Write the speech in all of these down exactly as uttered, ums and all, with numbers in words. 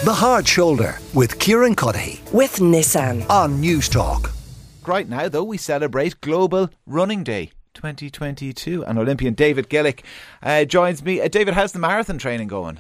The Hard Shoulder with Kieran Cuddihy with Nissan on News Talk. Right now, though, we celebrate Global Running Day twenty twenty-two, and Olympian David Gillick uh, joins me. Uh, David, how's the marathon training going?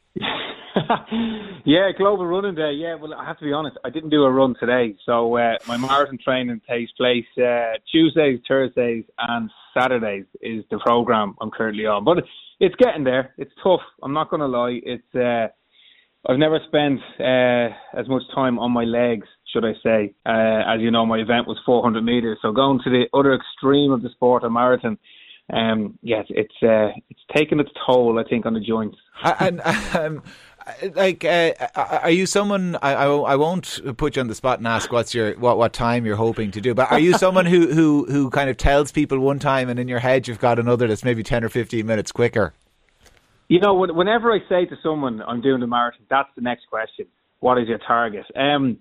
Yeah, Global Running Day. Yeah, well, I have to be honest, I didn't do a run today. So uh, my marathon training takes place uh, Tuesdays, Thursdays and Saturdays is the programme I'm currently on. But it's getting there. It's tough. I'm not going to lie. It's uh, I've never spent uh, as much time on my legs, should I say. Uh, as you know, my event was four hundred metres. So going to the other extreme of the sport, a marathon, um, yes, it's uh, it's taken its toll, I think, on the joints. And um, like, uh, are you someone? I, I I won't put you on the spot and ask what's your what, what time you're hoping to do. But are you someone who, who, who kind of tells people one time and in your head you've got another that's maybe ten or fifteen minutes quicker? You know, whenever I say to someone I'm doing the marathon, that's the next question. What is your target? Um,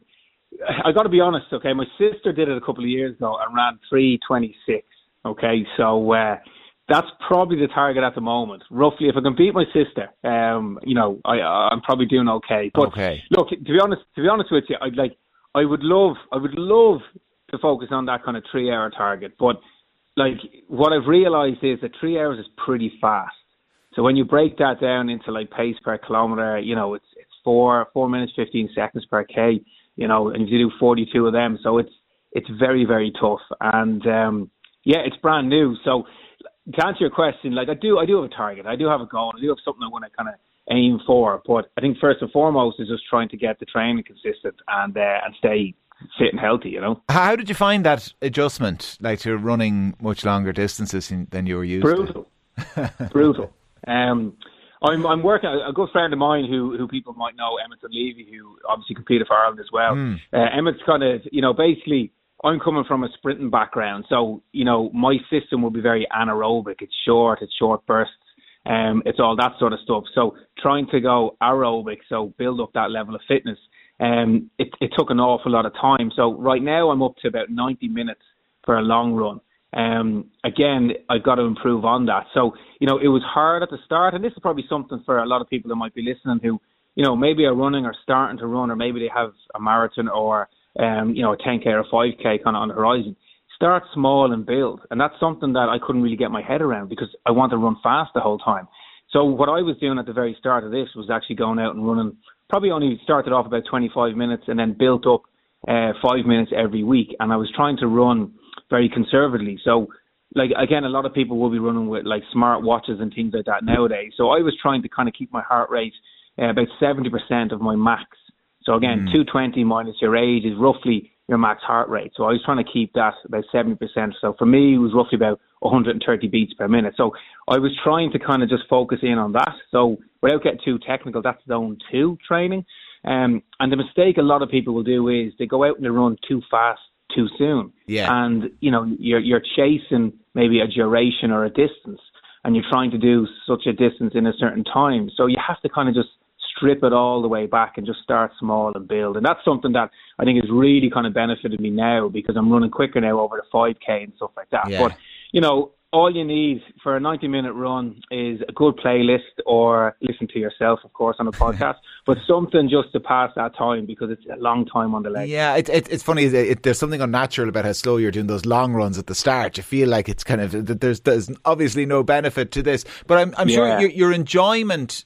I got to be honest. Okay, my sister did it a couple of years ago and ran three twenty-six. Okay, so. Uh, That's probably the target at the moment. Roughly, if I can beat my sister, um, you know, I, I'm probably doing okay. But okay. Look, to be honest, to be honest with you, I'd like, I would love, I would love to focus on that kind of three-hour target. But like, what I've realised is that three hours is pretty fast. So when you break that down into like pace per kilometre, you know, it's it's four four minutes fifteen seconds per k. You know, and you do forty-two of them, so it's it's very very tough. And um, yeah, it's brand new, so. To answer your question, like I do, I do have a target. I do have a goal. I do have something I want to kind of aim for. But I think first and foremost is just trying to get the training consistent and uh, and stay fit and healthy. You know. How did you find that adjustment, like to running much longer distances than you were used Brutal. to? Brutal, brutal. Um, I'm I'm working. A good friend of mine who who people might know, Emmett Levy, who obviously competed for Ireland as well. Mm. Uh, Emmett's kind of, you know, basically. I'm coming from a sprinting background, so, you know, my system will be very anaerobic. It's short, it's short bursts, um, it's all that sort of stuff. So trying to go aerobic, so build up that level of fitness, um, it, it took an awful lot of time. So right now I'm up to about ninety minutes for a long run. Um, again, I've got to improve on that. So, you know, it was hard at the start, and this is probably something for a lot of people that might be listening who, you know, maybe are running or starting to run, or maybe they have a marathon or Um, you know, a ten K or a five K kind of on the horizon. Start small and build. And that's something that I couldn't really get my head around because I wanted to run fast the whole time. So what I was doing at the very start of this was actually going out and running, probably only started off about twenty-five minutes and then built up uh, five minutes every week. And I was trying to run very conservatively. So, like, again, a lot of people will be running with, like, smart watches and things like that nowadays. So I was trying to kind of keep my heart rate uh, about seventy percent of my max. So again, mm. two twenty minus your age is roughly your max heart rate. So I was trying to keep that about seventy percent. So for me, it was roughly about one hundred thirty beats per minute. So I was trying to kind of just focus in on that. So without getting too technical, that's zone two training. Um, and the mistake a lot of people will do is they go out and they run too fast too soon. Yeah. And, you know, you're you're chasing maybe a duration or a distance, and you're trying to do such a distance in a certain time. So you have to kind of just strip it all the way back and just start small and build. And that's something that I think has really kind of benefited me now because I'm running quicker now over the five K and stuff like that. Yeah. But, you know, all you need for a ninety minute run is a good playlist or listen to yourself, of course, on a podcast, but something just to pass that time because it's a long time on the leg. Yeah, it, it, it's funny. It, it, there's something unnatural about how slow you're doing those long runs at the start. You feel like it's kind of, there's, there's obviously no benefit to this, but I'm, I'm yeah. sure your, your enjoyment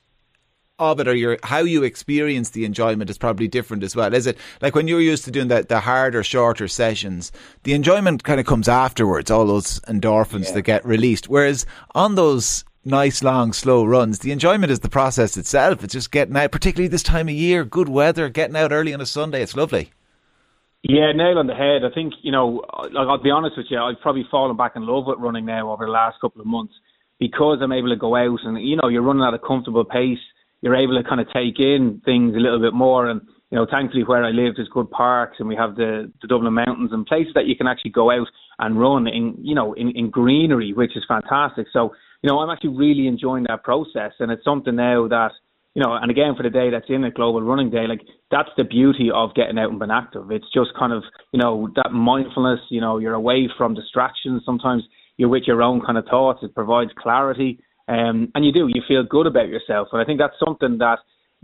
of it, or your how you experience the enjoyment is probably different as well. Is it like when you're used to doing the, the harder, shorter sessions, the enjoyment kind of comes afterwards, all those endorphins yeah. that get released, whereas on those nice long slow runs, the enjoyment is the process itself. It's just getting out, particularly this time of year, good weather, getting out early on a Sunday. It's lovely. Yeah, nail on the head. I think, you know, like, I'll be honest with you, I've probably fallen back in love with running now over the last couple of months because I'm able to go out and, you know, you're running at a comfortable pace. You're able to kind of take in things a little bit more. And, you know, thankfully where I live, there's good parks and we have the, the Dublin Mountains and places that you can actually go out and run in, you know, in, in greenery, which is fantastic. So, you know, I'm actually really enjoying that process. And it's something now that, you know, and again, for the day that's in a Global Running Day, like that's the beauty of getting out and being active. It's just kind of, you know, that mindfulness, you know, you're away from distractions. Sometimes you're with your own kind of thoughts. It provides clarity. Um, and you do, you feel good about yourself. And I think that's something that,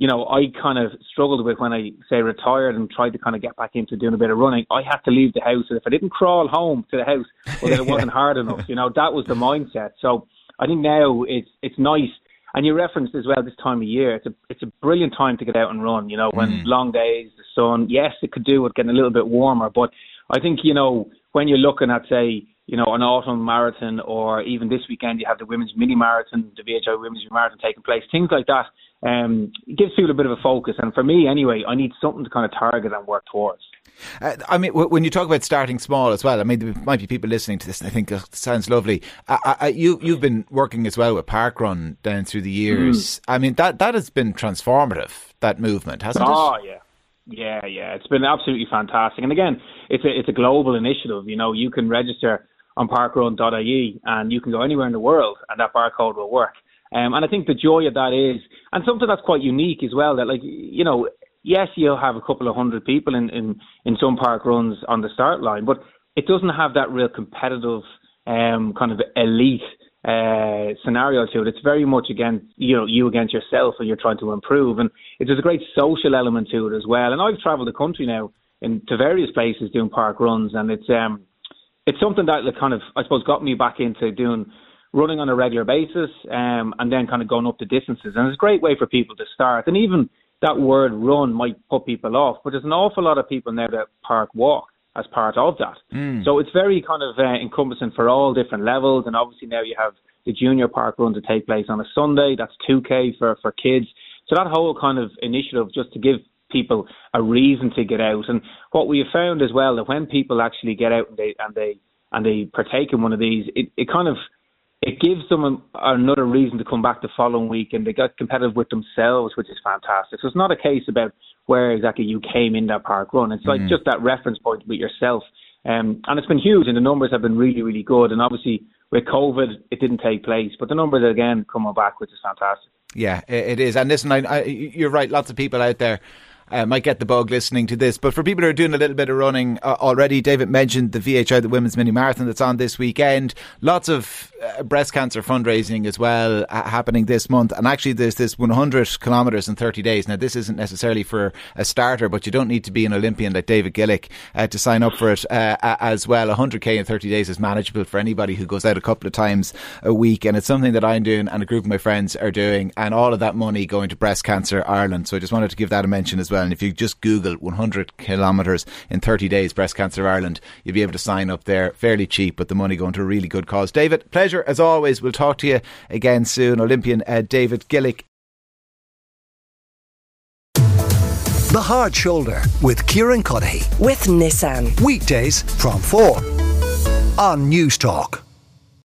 you know, I kind of struggled with when I, say, retired and tried to kind of get back into doing a bit of running. I had to leave the house. And if I didn't crawl home to the house, well, then it wasn't hard enough. You know, that was the mindset. So I think now it's it's nice. And you referenced as well this time of year. It's a it's a brilliant time to get out and run, you know, when mm. long days, the sun. Yes, it could do with getting a little bit warmer. But I think, you know, when you're looking at, say, you know, an autumn marathon, or even this weekend you have the women's mini marathon, the V H I women's mini marathon taking place, things like that, um, it gives people a bit of a focus. And for me, anyway, I need something to kind of target and work towards. Uh, I mean, w- when you talk about starting small as well, I mean, there might be people listening to this and I think it sounds lovely. I, I, you, you've been working as well with Parkrun down through the years. Mm. I mean, that, that has been transformative, that movement, hasn't oh, it? Oh, yeah. Yeah, yeah. It's been absolutely fantastic. And again, it's a, it's a global initiative. You know, you can register on parkrun dot I E and you can go anywhere in the world and that barcode will work. Um, and I think the joy of that is, and something that's quite unique as well, that, like, you know, yes, you'll have a couple of hundred people in, in, in some park runs on the start line, but it doesn't have that real competitive um, kind of elite uh, scenario to it. It's very much against, you know, you against yourself and you're trying to improve. And it, there's a great social element to it as well. And I've travelled the country now in, to various places doing park runs, and it's um, it's something that kind of, I suppose, got me back into doing running on a regular basis um, and then kind of going up the distances. And it's a great way for people to start. And even that word run might put people off, but there's an awful lot of people now that park walk as part of that. Mm. So it's very kind of uh, encompassing for all different levels. And obviously now you have the junior park run to take place on a Sunday. That's two K for, for kids. So that whole kind of initiative just to give people a reason to get out. And what we have found as well, that when people actually get out and they and they and they partake in one of these, it, it kind of it gives them another reason to come back the following week, and they get competitive with themselves, which is fantastic. So it's not a case about where exactly you came in that park run. It's like mm-hmm. just that reference point with yourself. Um, and it's been huge, and the numbers have been really, really good. And obviously with COVID, it didn't take place, but the numbers are again coming back, which is fantastic. Yeah, it is. And listen, I, I, you're right, lots of people out there Uh, might get the bug listening to this, but for people who are doing a little bit of running uh, already, David mentioned the V H I, the Women's Mini Marathon that's on this weekend. Lots of uh, breast cancer fundraising as well uh, happening this month, and actually there's this one hundred kilometres in thirty days. Now this isn't necessarily for a starter, but you don't need to be an Olympian like David Gillick uh, to sign up for it uh, as well. one hundred K in thirty days is manageable for anybody who goes out a couple of times a week, and it's something that I'm doing and a group of my friends are doing, and all of that money going to Breast Cancer Ireland. So I just wanted to give that a mention as well. And if you just Google one hundred kilometres in thirty days Breast Cancer Ireland, you'll be able to sign up there fairly cheap, but the money going to a really good cause. David, pleasure as always. We'll talk to you again soon. Olympian uh, David Gillick. The Hard Shoulder with Kieran Cuddihy. With Nissan. Weekdays from four on News Talk.